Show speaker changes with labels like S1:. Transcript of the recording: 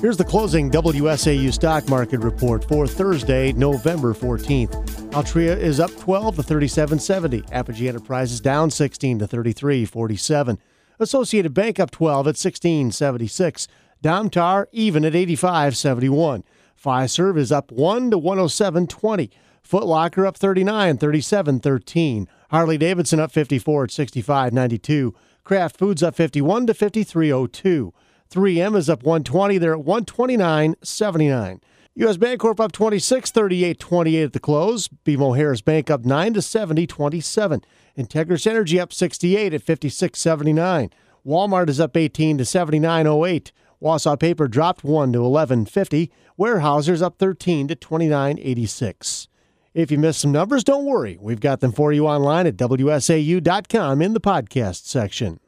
S1: Here's the closing WSAU stock market report for Thursday, November 14th. Altria is up 12 to 37.70. Apogee Enterprises down 16 to 33.47. Associated Bank up 12 at 16.76. Domtar even at 85.71. Fiserv is up 1 to 107.20. Foot Locker up 39, 37.13. Harley-Davidson up 54 at 65.92. Kraft Foods up 51 to 53.02. 3M is up 120. They're at 129.79. U.S. Bancorp up 26, 38.28 at the close. BMO Harris Bank up 9 to 70.27. Integris Energy up 68 at 56.79. Walmart is up 18 to 79.08. Wausau Paper dropped 1 to 11.50. Weyerhaeuser's up 13 to 29.86. If you missed some numbers, don't worry. We've got them for you online at WSAU.com in the podcast section.